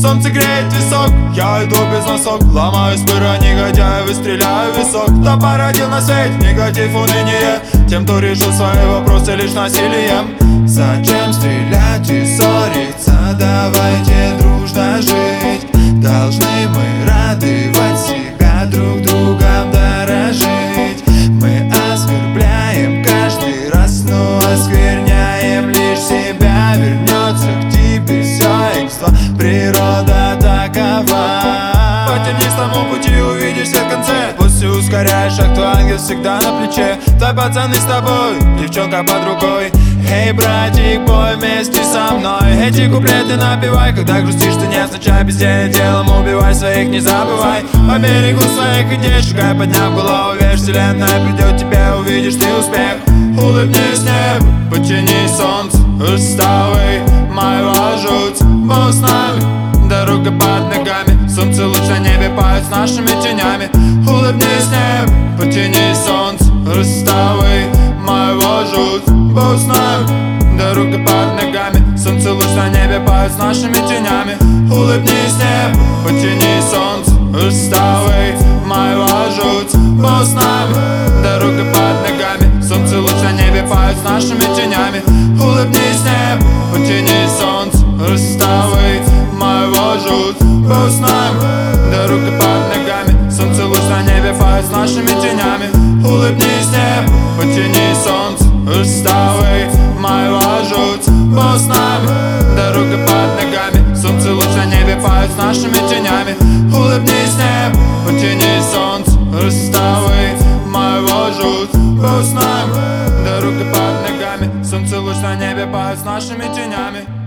Солнце греет висок, я иду без носок. Ломаю спыра негодяев и стреляю в висок. Кто породил на свет негатив, уныние? Тем, кто решил свои вопросы лишь насилием. Зачем стрелять и ссориться? Давайте дружно жить. Должны мы радовать себя, друг другом дорожить. Мы оскорбляем каждый раз, но оскверняем лишь себя. Вернется к тебе все экство, природа такова. Потянись к тому пути, увидишь все в конце. Пусть и ускоряешь шаг, твой ангел всегда на плече. Твои пацаны с тобой, девчонка под рукой. Эй, братик, пой вместе со мной. Эти куплеты напевай, когда грустишь, ты не означай безделье делом. Убивай своих, не забывай. По берегу своих идей шагай, подняв голову, верь, вселенная придет тебе, увидишь ты успех. Улыбнись небу, потяни солнце, уставы моего жуть. Бог с нами, дорога под ногами, солнце луч на небе пают с нашими тенями. Улыбнись небу, потяни солнце, уставы моего жуть. Бог с нами, дорога под ногами, солнце луч на небе пают с нашими тенями. Улыбнись небу, потяни солнце, уставы моего жуть. Бог с нами, дорога под ногами, солнце луч на небе пают с нашими тенями. Улыбнись небу, потяни солнце, уставы моего жуть. Бог с нами, дорога под ногами, солнце луч на небе пают с нашими тенями. Улыбнись небу, потяни солнце, уставы моего жуть. Бог с нами, дорога под ногами, солнце луч на небе пают с нашими тенями. Улыбнись небу, потяни солнце, уставы моего жуть. Бог с нами, дорога под ногами, солнце луч на небе пают с нашими тенями.